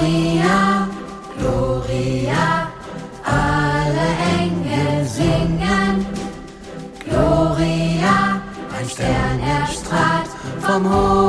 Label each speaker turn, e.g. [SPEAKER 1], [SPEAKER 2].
[SPEAKER 1] Gloria, Gloria, alle Engel singen. Gloria, ein Stern erstrahlt vom Hohen